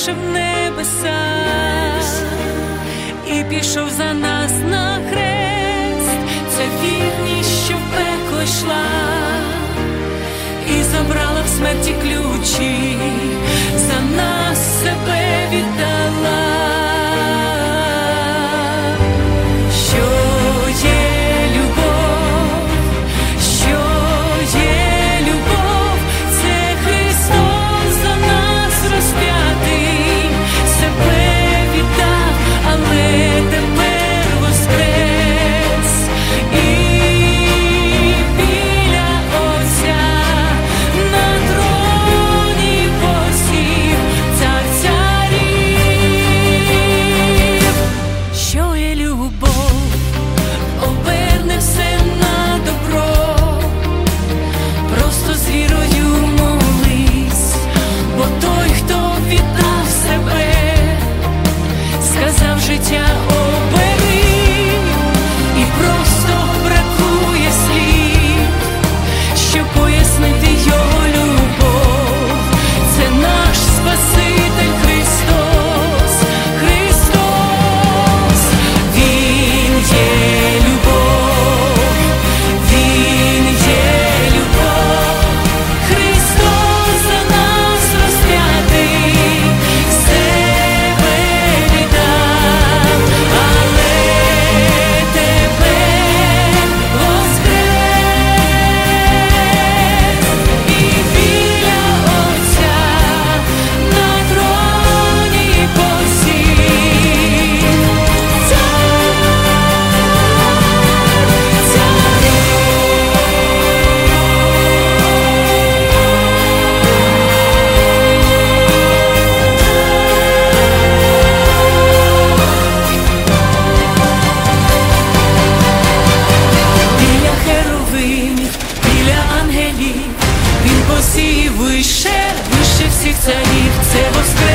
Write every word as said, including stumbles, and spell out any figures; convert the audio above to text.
залишив небеса і пішов за нас на хрест. Ця вірність, що в пекло йшла і забрала в смерті ключі, за нас себе віддала. Що є любов, що є любов, це Христос за нас розп'ятий, себе віддав, але тепер воскрес. І біля Отця на троні посів цар царів. Що є любов, оберне все на добро, просто з вірою молись, бо той, хто віддав себе, сказав життя обери, і просто бракує слів, щоб пояснити його любов. Це наш Спаситель Христос, Христос. Він є любов, Він є любов, Христос за нас розп'ятий, себе віддав, але тепер воскрес. І біля Отця на троні посів цар царів. Біля херовимів, біля ангелів, він посів вище, вище всіх царів. Це воскрес.